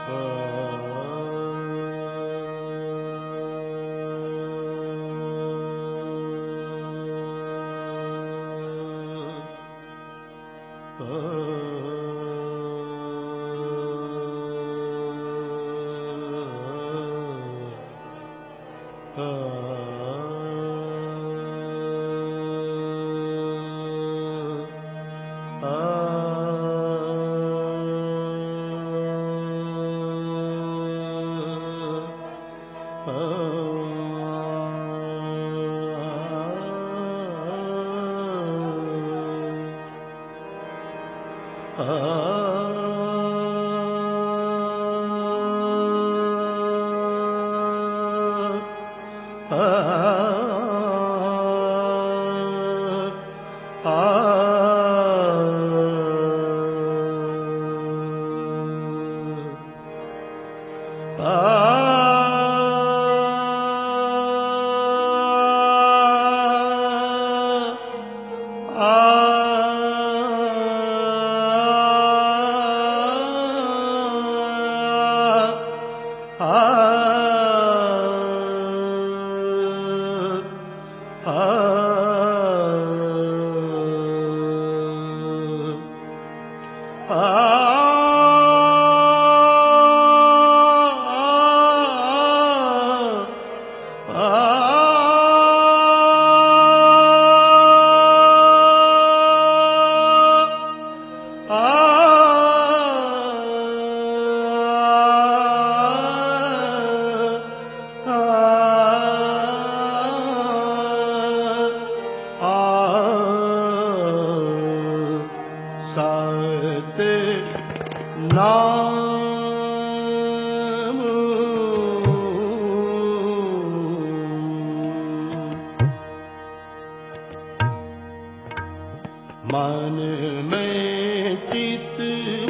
मन में चित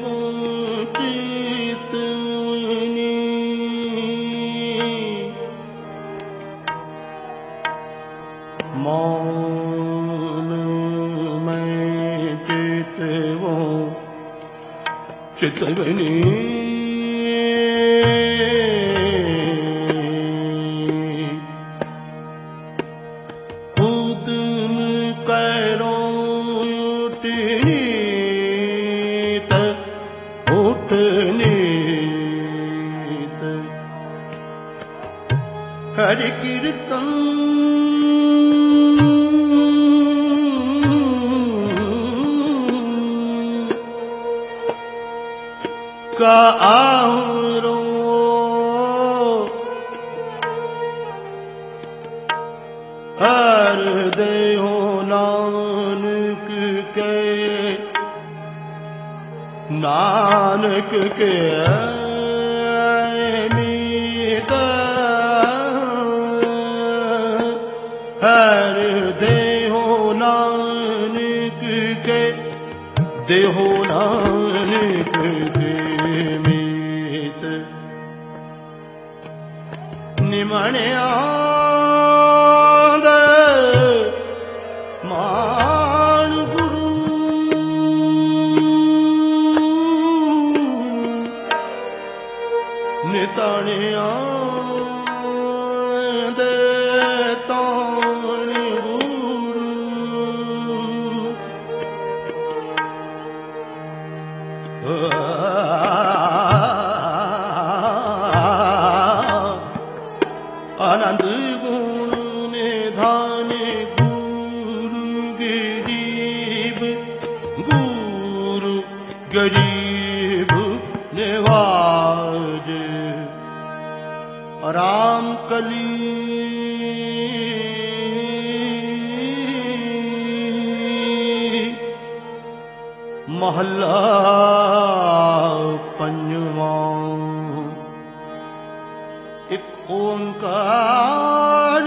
मौन में चितवनी हरि कीर्तन का आवरो हर देहो नानक के हर देहो नानक के देहो नानक के मीत निमण्या मान गुरु निताणिया आनंद गुण निधान गुरु गरीब निवाज राम कली महला पंजवा एक ओंकार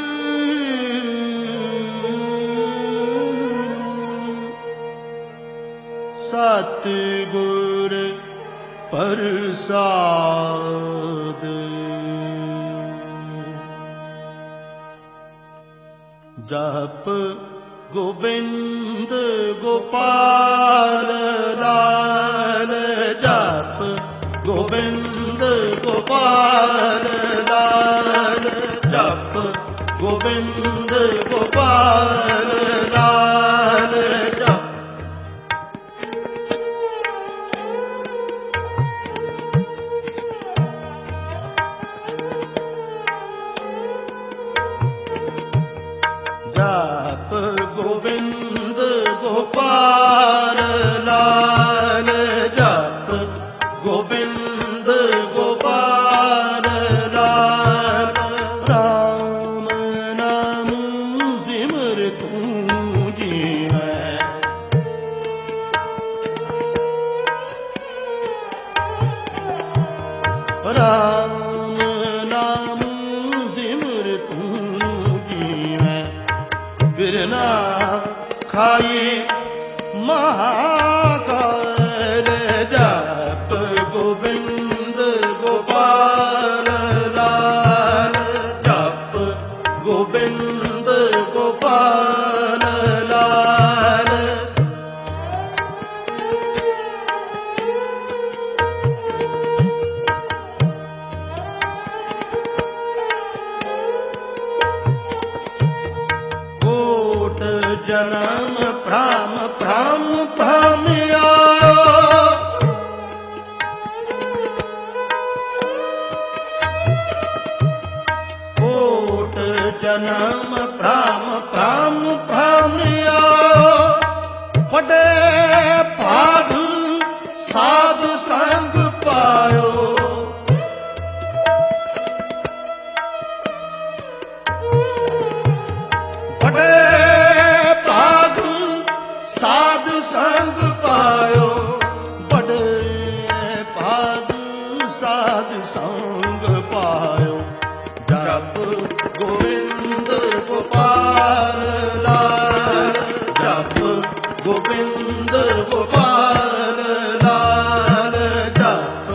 सतगुर प्रसाद जप गोविंद गोपाल लाल जप गोविंद गोपाल लाल जप गोविंद गोपाल लाल जप जप गोविंद गोपाल लाल जप गोविंद गोपाल लाल राम नाम सिमर तू जीवै राम नाम सिमर तू जीवै फिर ना खाए महाकाल जप गोविंद गोपाल लाल जप गोविंद गोपाल लाल कोट जन्म भ्राम भ्राम भ्रामिया कोट जन्म भ्राम भ्राम भ्रामिया फटे भाग साध संग पायो फटे भाग साध संग पायो बड़े भाग साध संग पायो जप गोविंद गोपाल लाल जप गोविंद गोपाल लाल जप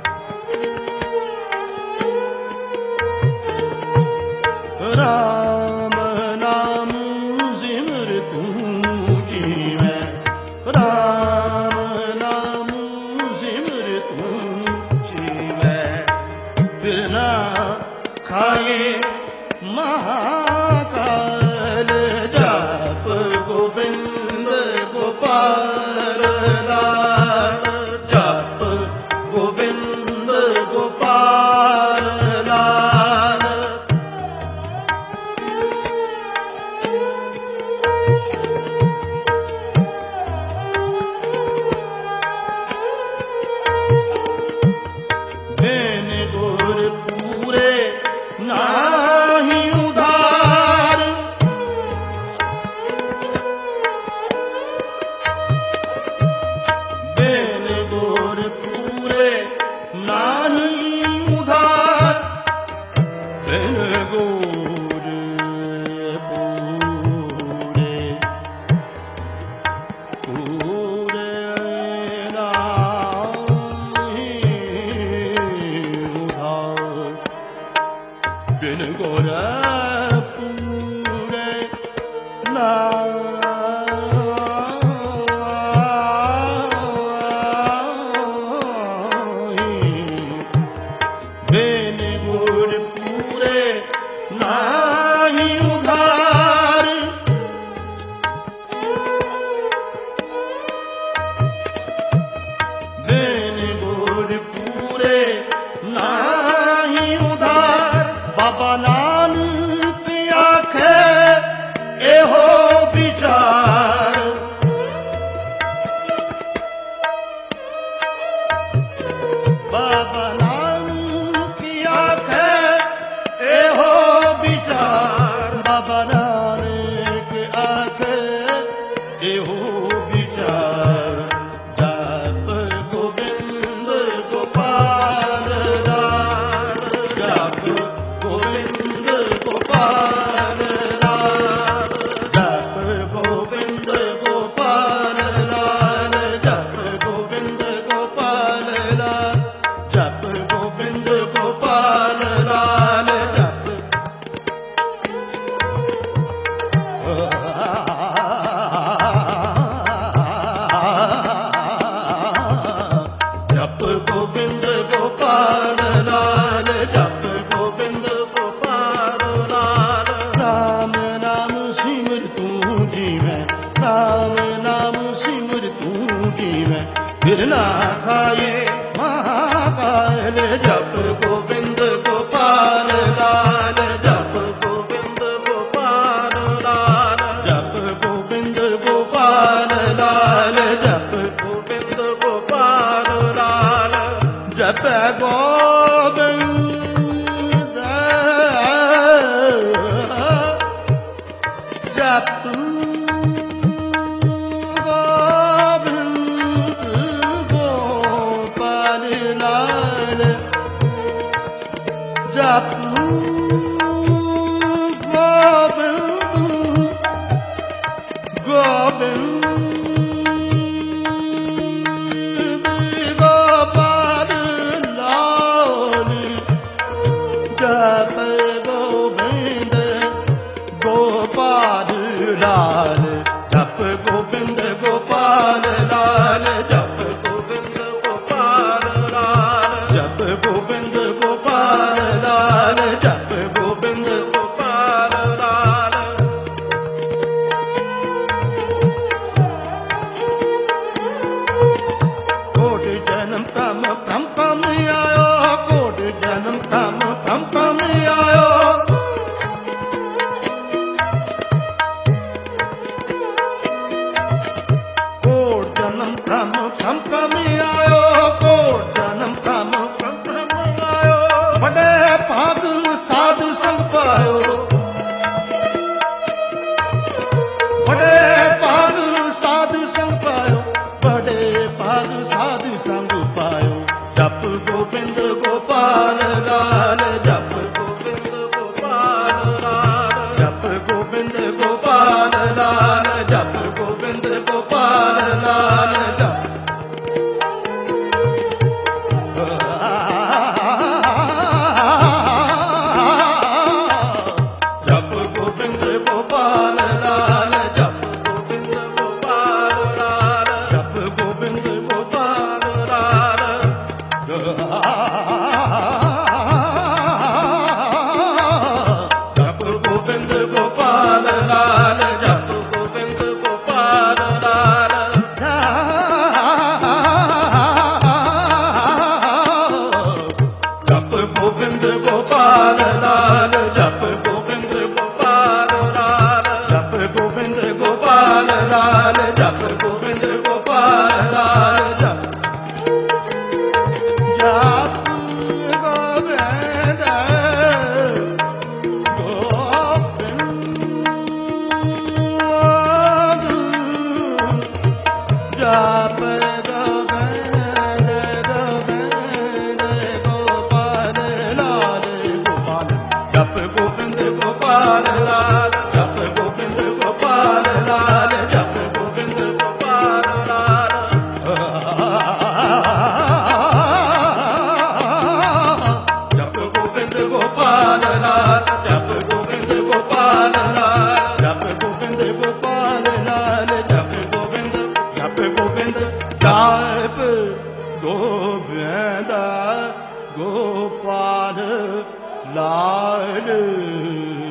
राम नाम सिमर तू जीवै राम नाम सिमर तू जीवै फिर ना खाए महाकाल जप गोविंद गोपाल लाल जप गोविंद गोपाल लाल बेन गुर पूरे नाही उधार बेन गुर पूरे नाही उधार बेन गुर पूरे पूरे नाही उधार जप गोविंद गोपाल लाल जप गोविंद गोपाल लाल जप गोविंद गोपाल लाल जप गोविंद गोपाल लाल जप गोविंद जप Jap Govind Govind Gopal Lal Jap Govind Gopal Lal Jap Govind Gopal Lal Jap Govind Gopal Lal Jap Govind Gopal Lal Jap Govind Gopal Lal Kod janam kam pram aayo Kod janam kam pram aayo Kod janam kam pram aayo Kod janam kam pram aayo Bade paag sadhu sang paayo Bade paag sadhu sang paayo Bade paag sadhu sang paayo Jap Govind Gopal Lal Jap Govind Gopal Lal Jap Govind Gopal Lal Jap Govind Gopal Lal Jap Jap Govind Gopal Lal Jap Govind Gopal Lal Jap Govind Gopal Lal Jap Govind Gopal Lal Jap Govind Gopal Lal Jap Govind Gopal Lal Jap Govind Gopal Lal Jap Govind Gopal Lal Jap Govind Gopal Lal Jap Jap Govind Govind Jap Govind Gopal Lal Jap Govind Gopal Lal Jap Govind Gopal Lal Jap Govind Gopal Lal Jap Govind Gopal Lal Jap Govind Gopal Lal Jap Govind Jap Govind Jap Govind Gopal Lal